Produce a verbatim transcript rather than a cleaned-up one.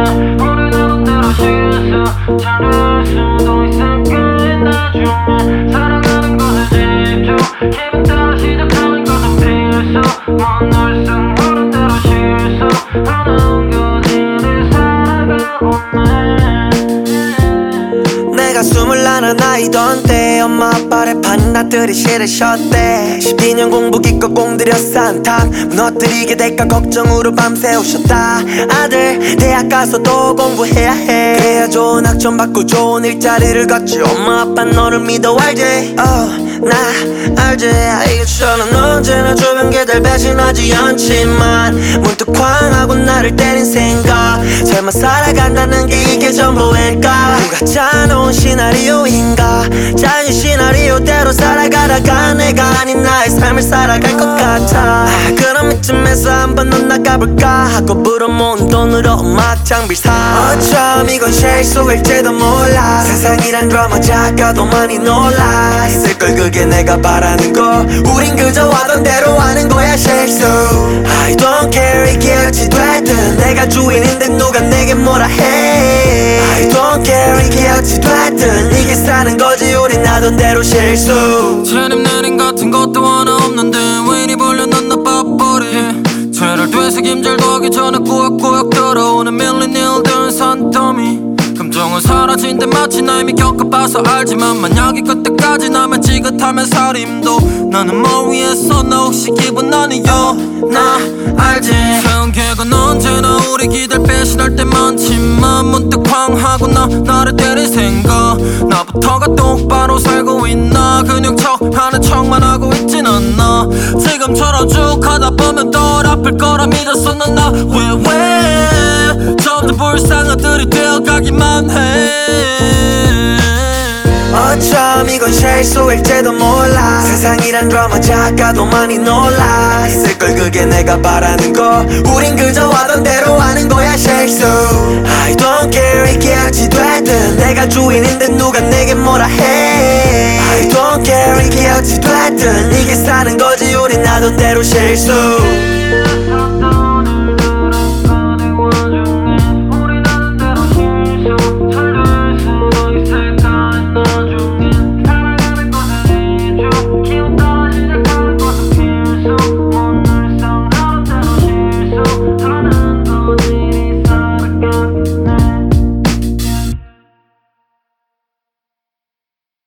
우린 하던 대로 실수 참을 수도 있을까 나중에 사랑하는 것에 집중 기분 따라 시작하는 것은 필수 못 날숨 모른 대로 실수하는 거지를 살아가오네. 내가 스물하나 나이던 때 엄마 아빠를 판나들이 싫으셨대. 십이 년 공부 기껏 공들여 쌓은 탑 무너뜨리게 될까 걱정으로 밤새 오셨다. 아들 대학 가서 또 공부해야 해. 그래야 좋은 학점 받고 좋은 일자리를 갖지. 엄마 아빠 너를 믿어 알지? oh, 나 알지. 이것처럼 언제나 주변 개들 배신하지 않지만 문득 쾅하고 나를 때린 생각. 설마 살아간다는 게 이게 전부일까? 누가 짜놓은 시나리오인가? 자유 시나리오대로 살아가다가 내가 아닌 나의 삶을 살아갈 것 같아. 아, 그럼 이쯤에서 한번 넌 나가볼까 하고 불어모은 돈으로 음악 장비를 사. 어쩜 이건 실수일지도 몰라. 세상이란 드라마 작가도 많이 놀라. 있을걸 그게 내가 바라는 거. 우린 그저 하던 대로 하는 거야 실수. I don't care 이게 어찌됐든 내가 주인인데 누가 내게 뭐라 해. I don't care 이게 어찌됐든 이게 사는 거지. 우린 하던 대로 실수. 재림 내림 같은 것도 하나 없는데 왜 이리 벌려놓은 나 빠버리. 죄를 되새김질도 하기 전에 꾸역꾸역 들어오는 밀린 일들 산더미. 감정은 사라진 듯 마치 나 이미 겪어봐서 알지만 만약에 그때까지 나면 지긋하면 살림도 나는 뭘 위해서 나 혹시 기분 아니여. 나 알지. 세운 계획은 언제나 우리 기댈 배신할 때 많지만 문득 황하고 나 나를 때릴 생각. 나부터가 똑바로 살고 있나 그냥 척하는 척만 하고 있진 않나. 지금처럼 쭉 하다 보면 덜 아플 거라 믿었었는 나 왜 왜 점점 불쌍아들이 되어가기만 해. 어쩜 이건 실수일지도 몰라. 세상이란 드라마 작가도 많이 놀라. 있을걸 그게 내가 바라는 거. 우린 그저 하던 대로 하는 거야 실수. I don't care 이게 어찌됐든 내가 주인인데 누가 내게 뭐라 해. I don't care 이게 어찌됐든 이게 사는 거지. 우린 하던 대로 실수.